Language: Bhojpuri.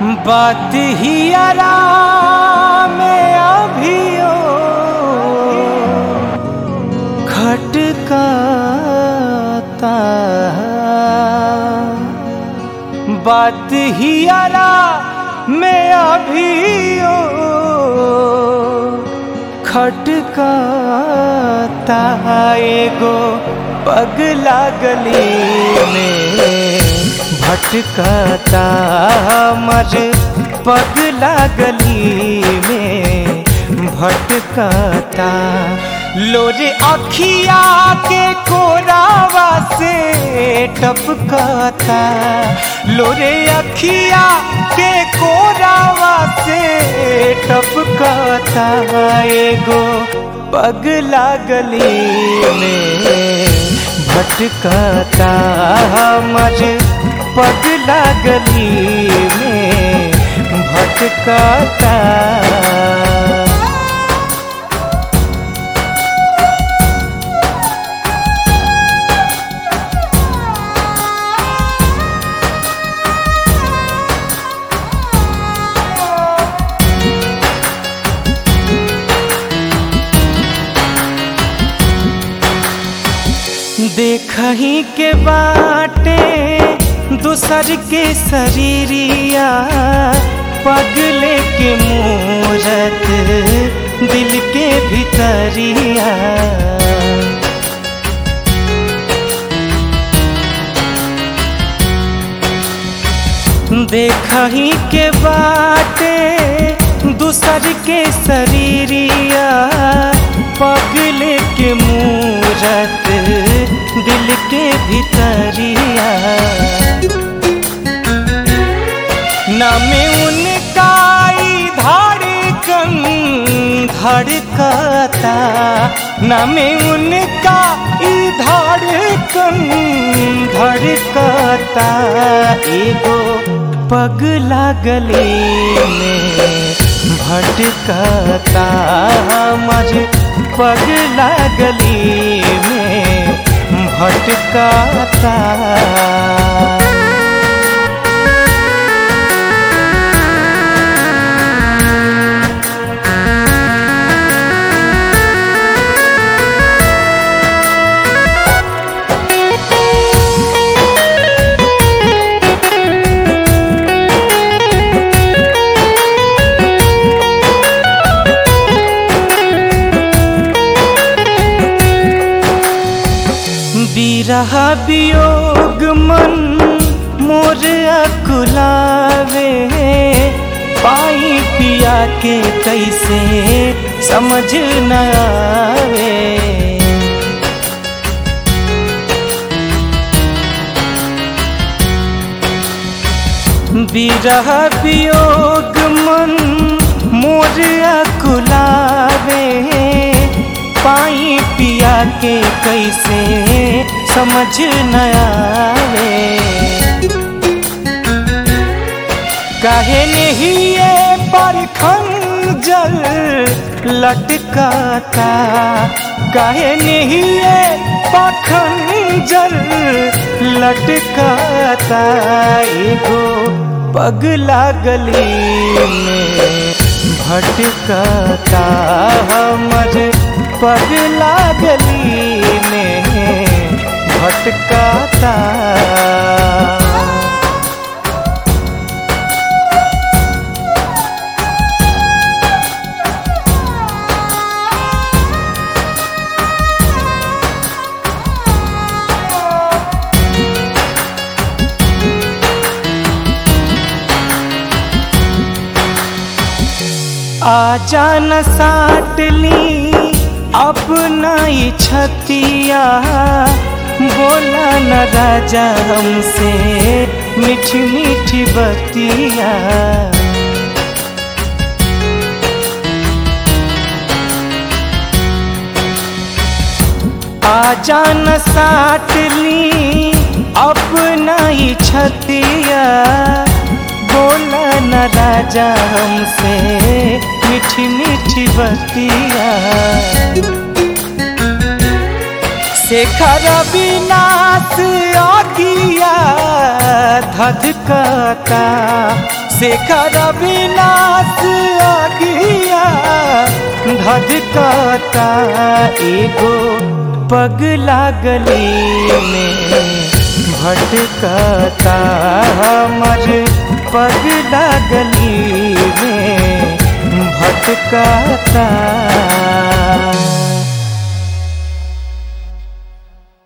बात ही आराम में अभियो खटकाता, बात ही आराम में अभियो खटकाता। एगो पगला गली में भटकाता, मर पगला गली में भटकाता। लोरे अखिया के कोरावा से टपकाता, लोरे अखिया के कोरावा से टपकाता। एगो पगला गली में भटकाता, मर पगला गली में भटकाता। देखही के बाटे दूसर के शरीरिया, पगले के मूरत दिल के भीतरिया। देखही के बाटे दूसर के शरीरिया, पगले के मूरत दिल के भीतरिया। नामे उनका धड़कन धड़काता, नामे उनका धड़कन धड़काता। एगो पगला गली में भटकाता, मर पगला गली में भटकाता। बिरह वियोग मन मोर अकुलावे, पाई पिया के कैसे समझ न आवे। बिरह वियोग मन मोर अकुलावे, पाई पिया के कैसे समझ न आवे। काहे नहीं ये पर खंजर लटकाता, काहे नहीं ये पर खंजर लटकाता। एगो पगला गली में भटकाता, मर पगला गली में भटकाता। आजा न साट ली अपना ही छतिया, बोला न राजा हमसे मीठी मीठी बतिया। आजा न साट ली अपना ही छतिया, बोला न राजा हमसे मीठी मीठी बतिया। शेखर विनाश आगिया धधकाता, शेखर विनाश आगिया धधकता एगो पगला गली में भटकता हमर पगला गली में भटकता।